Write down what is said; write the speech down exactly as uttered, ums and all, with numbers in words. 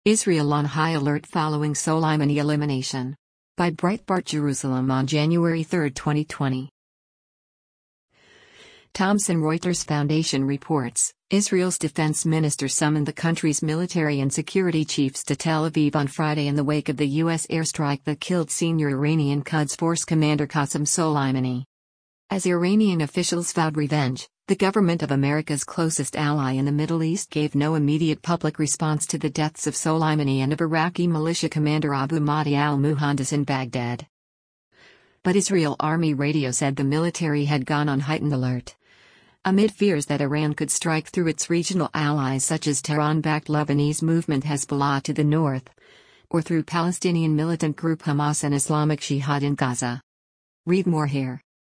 Israel on high alert following Soleimani elimination. By Breitbart Jerusalem on January third, twenty twenty. Thomson Reuters Foundation reports, Israel's defense minister summoned the country's military and security chiefs to Tel Aviv on Friday in the wake of the U S airstrike that killed senior Iranian Quds Force commander Qasem Soleimani. As Iranian officials vowed revenge, the government of America's closest ally in the Middle East gave no immediate public response to the deaths of Soleimani and of Iraqi militia commander Abu Mahdi al-Muhandis in Baghdad. But Israel Army radio said the military had gone on heightened alert, amid fears that Iran could strike through its regional allies such as Tehran-backed Lebanese movement Hezbollah to the north, or through Palestinian militant group Hamas and Islamic Jihad in Gaza. Read more here.